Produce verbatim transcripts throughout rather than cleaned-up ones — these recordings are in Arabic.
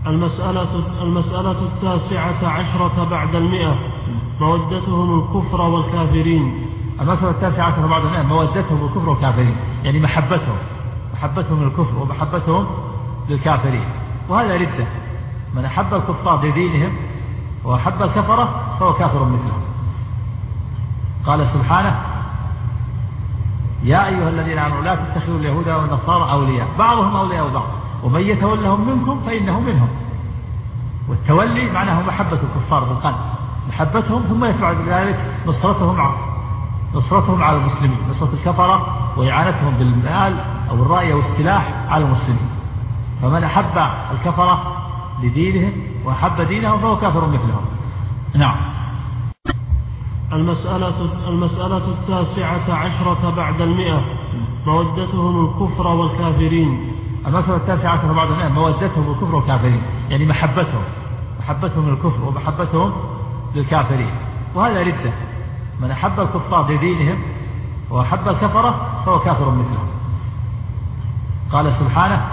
المسألة, المسألة التاسعة عشرة بعد المئة مودتهم الكفر والكافرين. المسألة التاسعة عشرة بعد المئة مودتهم الكفر والكافرين، يعني محبتهم محبتهم للكفر ومحبتهم للكافرين، وهذا ردة. من أحب الكفار لدينهم وأحب الكفرة فهو كافر مثلهم. قال سبحانه: يا أيها الذين آمنوا لا تتخذوا اليهود والنصارى أولياء بعضهم أولياء بعض ومن يتولهم منكم فإنه منهم. والتولي معناه محبة الكفار بالقلب، محبتهم ثم يتبع ذلك نصرتهم نصرتهم على المسلمين، نصرة الكفرة وإعانتهم بالمال أو الرأي والسلاح على المسلمين. فمن أحب الكفرة لدينهم وأحب دينهم فهو كافر مثلهم. نعم. المسألة, المسألة التاسعة عشرة بعد المئة مودتهم الكفر والكافرين. المسألة التاسعة عشرة بعد المئة مودتهم الكفر والكافرين، يعني محبتهم محبتهم للكفر ومحبتهم للكافرين، وهذا ردة. من أحب الكفار لدينهم وأحب الكفرة فهو كافر مثلهم. قال سبحانه: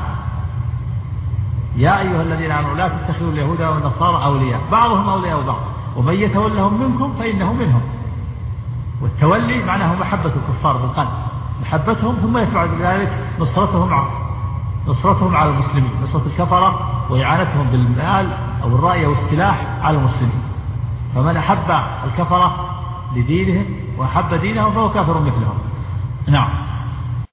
يا أيها الذين آمنوا لا تتخذوا اليهود والنصارى أولياء بعضهم أولياء بعض ومن يتولهم منكم فإنه منهم. والتولي معناه محبة الكفار بالقلب، محبتهم ثم يتبع ذلك نصرتهم نصرتهم على المسلمين، نصرة الكفرة وإعانتهم بالمال أو الرأي والسلاح على المسلمين. فمن أحب الكفرة لدينهم وأحب دينهم فهو كافر مثلهم. نعم.